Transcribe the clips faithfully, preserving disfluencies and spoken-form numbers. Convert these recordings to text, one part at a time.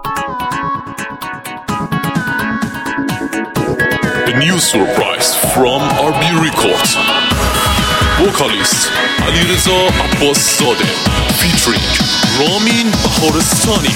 A new surprise from آر بی Records. Vocalist علیرضا عباس زاده featuring رامین بهارستانی.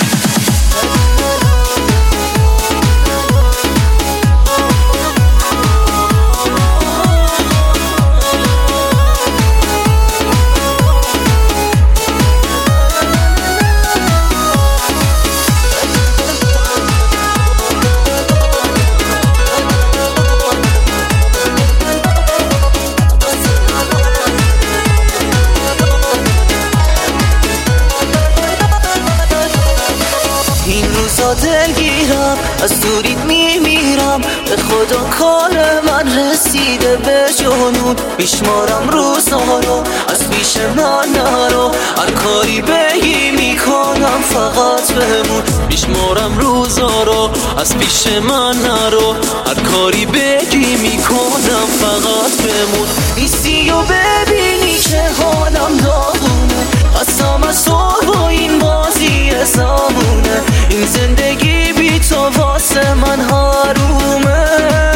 دلگیرم از دورید میمیرم، به خدا کار من رسیده به جنون. میشمارم روزها رو از پیش من نرو، هر کاری بگی میکنم فقط بمون. میشمارم روزها رو از پیش من نرو، هر کاری بگی میکنم فقط بمون. نیستی و ببینی که حالم داغونه، قسم از تو با این بازی زمونه. این زندگی بی تو واسه من حرومه.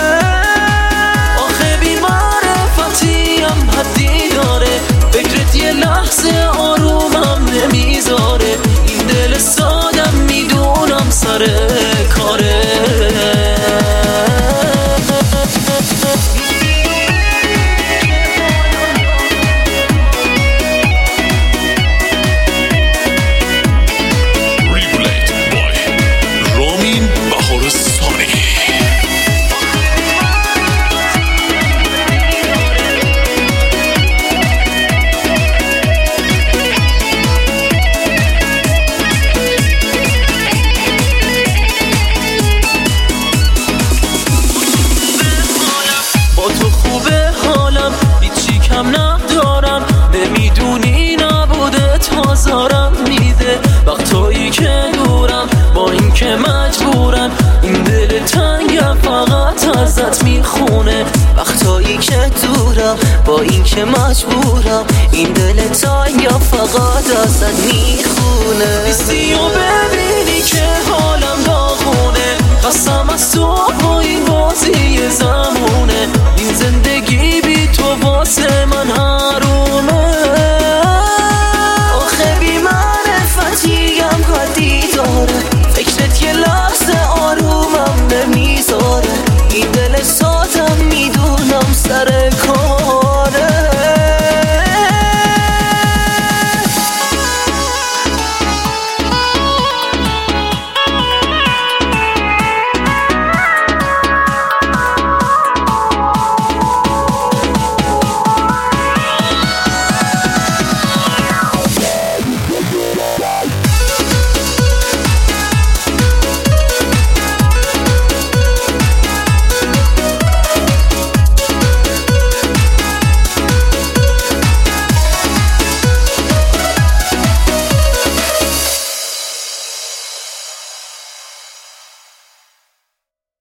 آخه بی معرفتیم حدی داره، فکرت یه لحظه آرومم نمیذاره. این دل سادم میدونم سر کاره. ندارم نمیدونی نبوده تازارم میده. وقتایی که دورم با این که مجبورم، این دل تنگم فقط ازت میخونه. وقتایی که دورم با این که مجبورم، این دل تنگم فقط ازت میخونه. نیستی و ببین